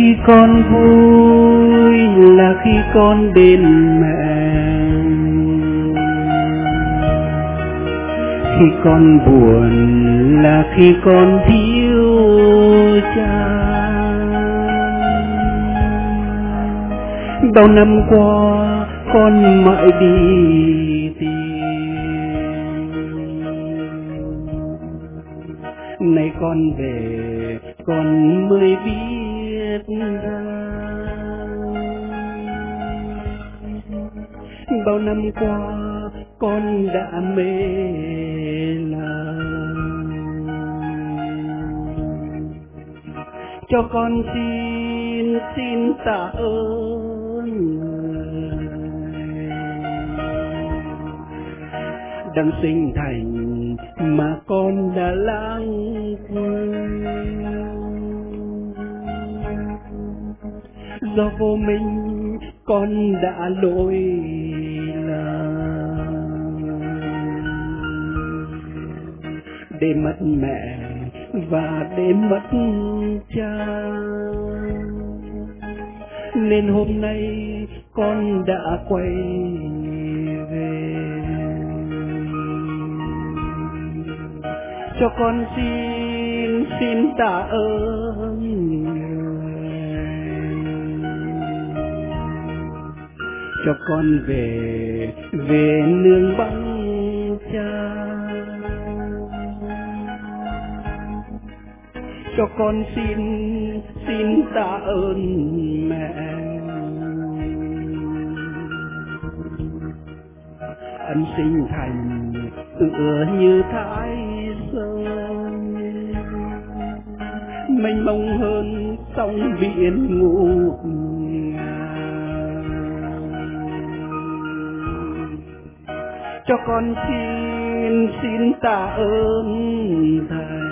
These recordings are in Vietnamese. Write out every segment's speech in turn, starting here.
Khi con vui là khi con bên mẹ, khi con buồn là khi con thiếu cha. Bao năm qua con mãi đi tìm, nay con về con mới biết bao năm qua con đã mê lầm. Cho con xin tạ ơn người đang sinh thành mà con đã lãng quên. Do vô minh con đã lỗi lầm, để mất mẹ và để mất cha, nên hôm nay con đã quay về. Cho con xin tạ ơn người, cho con về nương bóng cha. Cho con xin tạ ơn mẹ, ân sinh thành tựa như thái sơn, mênh mông hơn sóng biển ngút ngàn. Cho con xin tạ ơn thầy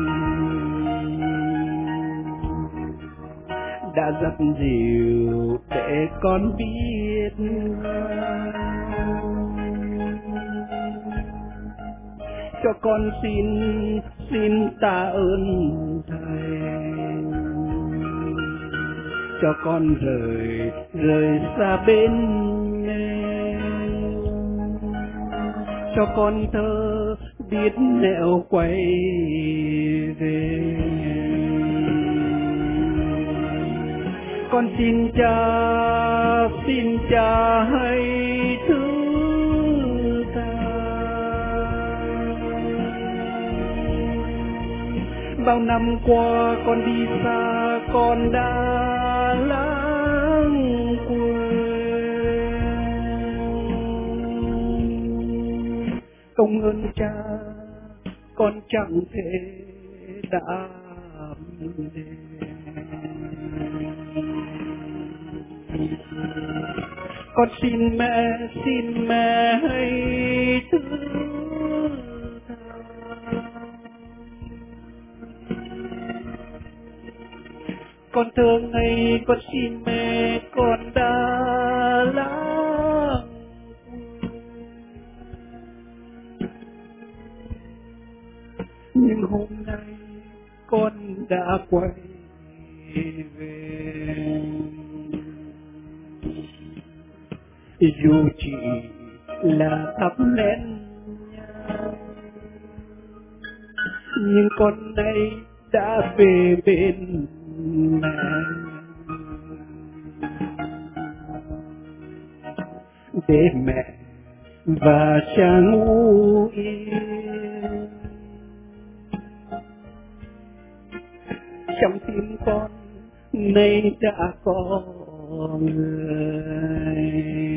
đã dắt dìu để con biết. Cho con xin tạ ơn thầy, cho con rời xa bên em, cho con thơ biết nẻo quay về. Con xin cha hãy thứ tha. Bao năm qua con đi xa, con đã lãng quên công ơn cha, con chẳng thể đáp đền. Con xin mẹ hãy thứ tha. Con thơ ngây con xin mẹ, con đã lãng quên, nhưng hôm nay con đã quay về. Dù chỉ là thắp nén nhang, nhưng con nay đã về bên mẹ, để mẹ và cha ngủ yên. Trong tim con nay đã có người.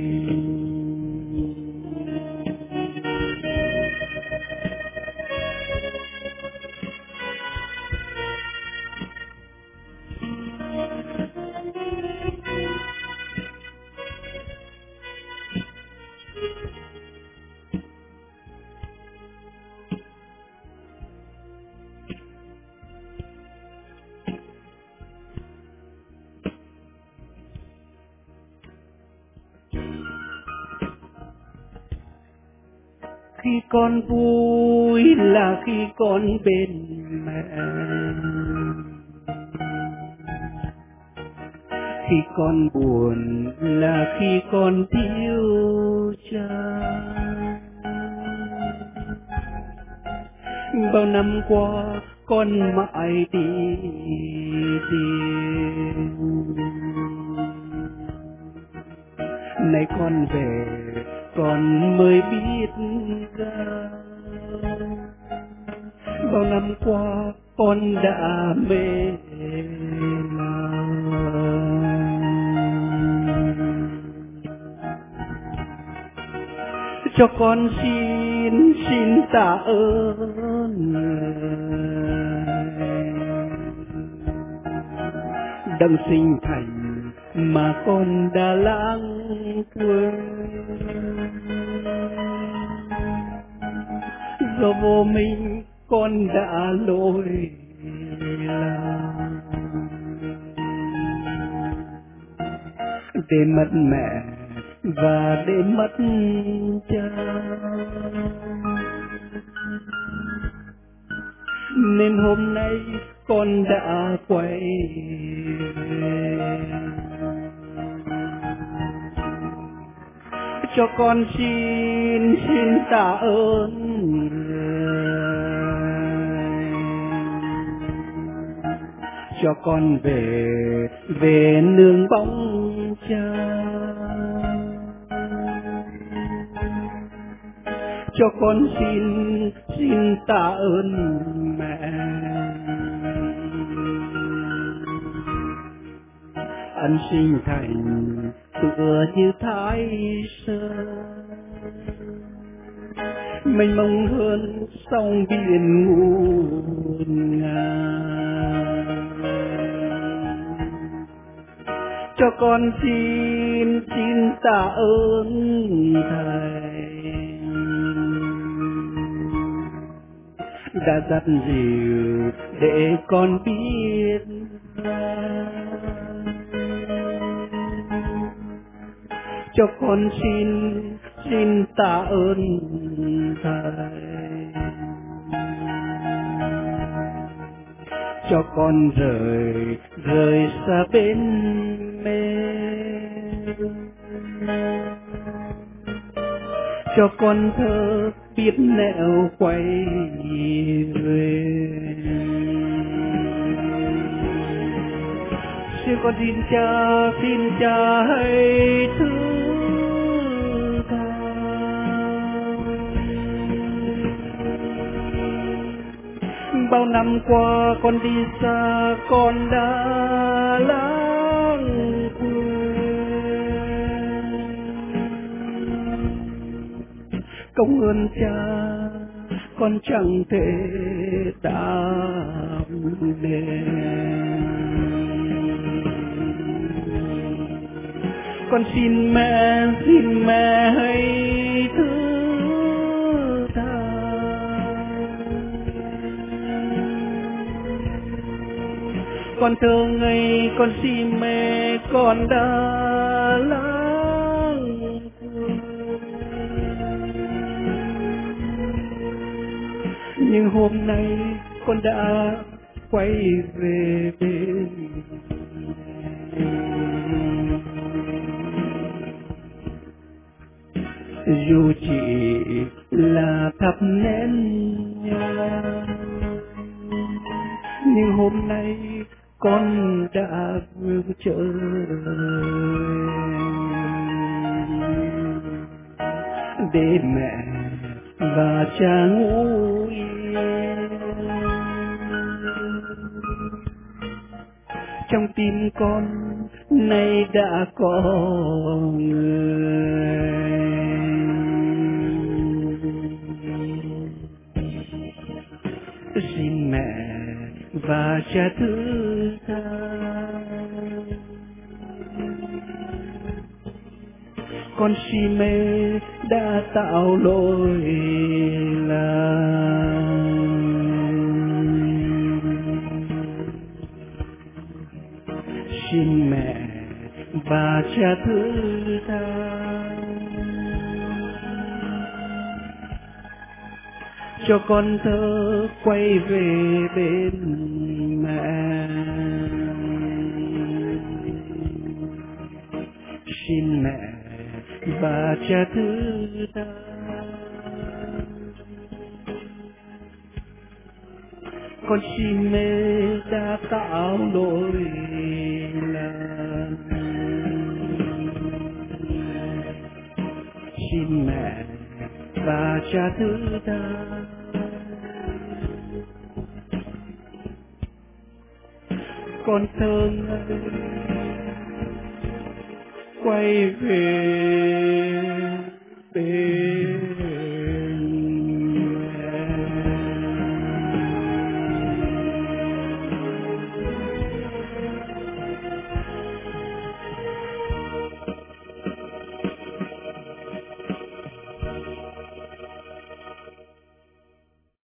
Khi con vui là khi con bên mẹ, Khi con buồn là khi con thiếu cha. Bao năm qua con mãi đi tìm, nay con về con mới biết ra. Bao năm qua con đã mê cho con xin tạ ơn đấng sinh thành mà con đã lãng quên. Do vô minh con đã lỗi lầm, để mất mẹ và để mất cha, nên hôm nay con đã quay về. Cho con xin tạ ơn cho con về nương bóng cha. Cho con xin tạ ơn mẹ, ân sinh thành tựa như Thái Sơn, mênh mông hơn sông biển ngút ngàn. Cho con xin tạ ơn Thầy đã dắt dìu để con biết cho con xin tạ ơn Thầy cho con rời xa bên mê, cho con thơ biết nẻo quay về. Xin con xin cha hãy thứ tha. Bao năm qua con đi xa, con đã lãng quên công ơn cha, con chẳng thể đáp đền. Con xin mẹ hãy thứ tha. Con thơ ngây con si mê con đã lãng quên, nhưng hôm nay con đã quay về bên dù chỉ là thắp nén nhang, nhưng hôm nay con đã trở để mẹ và cha ngủ yên. Trong tim con nay đã có người, xin mẹ và cha thứ tha. Con si mê đã tạo lỗi lầm, xin mẹ và cha thứ tha. Cho con thơ quay về bên mẹ. xin mẹ và cha thứ tha. Con xin mẹ đã tạo lỗi lầm, xin mẹ và cha thứ tha. Con thơ ngây quay về